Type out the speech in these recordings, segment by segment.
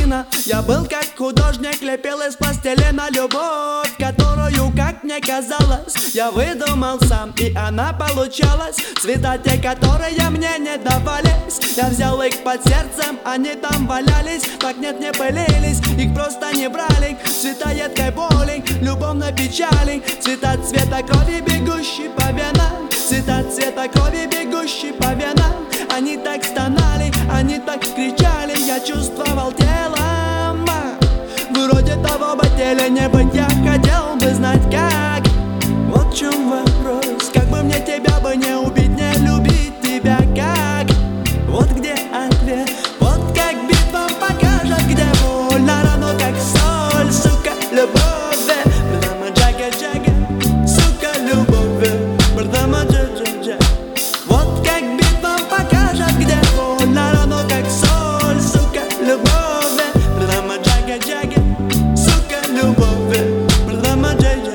картина. Я был как художник, лепил из пластилина любовь, которую, как мне казалось, я выдумал сам, и она получалась. Цвета те, которые мне не давались, я взял их под сердцем, они там валялись. Так нет, не пылились, их просто не брали. Цвета едкой боли, любовной печали, цвета цвета крови, бегущей по венам, цвета цвета крови, бегущей по венам. Они так стонали, они так кричали, я чувствовал телом. Вроде того бы теле не быть, я хотел бы знать как. Вот в чем вопрос, как бы мне тебя бы не убить, не любить тебя как. Вот где ответ, вот как битва покажет, где больно, равно как соль, сука, любовь. Брдама джага джага, сука, любовь. Брдама джага джага. Вот как битва покажет, где больно, равно как соль, сука, любовь. Брдама джага джага, сука, любовь. Брдама джага.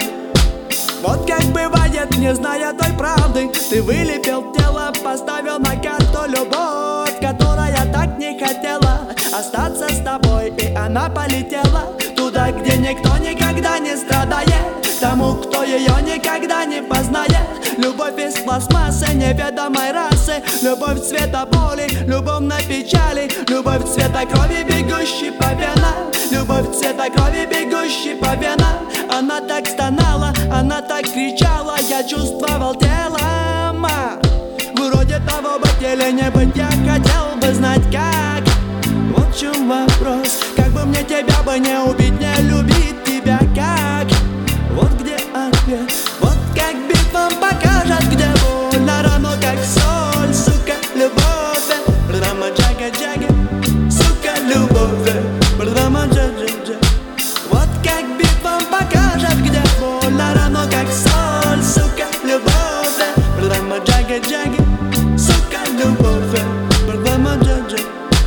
Вот как бывает, не зная той правды, ты вылепил тело, поставил на карту любовь, которая так не хотела остаться с тобой, и она полетела туда, где никто никогда не страдает, тому, кто ее никогда не познает. Любовь из пластмассы неведомой расы, любовь цвета боли, любовной печали, любовь цвета крови, бегущей по венам, любовь цвета крови, бегущей по венам. Она так стонала, она так кричала, я чувствовал телом. Вроде того бы теле не быть, я хотел бы знать как. Вот в чем вопрос, как бы мне тебя бы не убить, не любить тебя как. Вот где ответ, вот как битва покажет, где больно, равно как соль, сука, любовь. Брдама джага джага, сука, любовь. Брдама джага джага. Вот как битва покажет, где больно, равно как соль, сука, любовь. Брдама джага джага, сука, любовь. Брдама джага джага.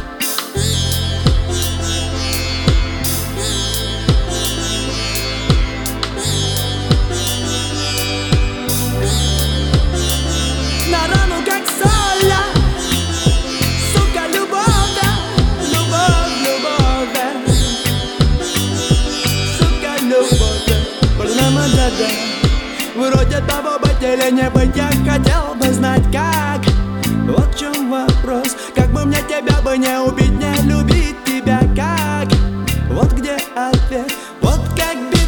На рану как соль, сука, любовь, любовь, любовь, сука, любовь. Брдама джага. Вроде того бы теле не быть, я хотел бы знать как. Вот в чем вопрос, как бы мне тебя бы не убить, не любить тебя как. Вот где ответ, вот как бить.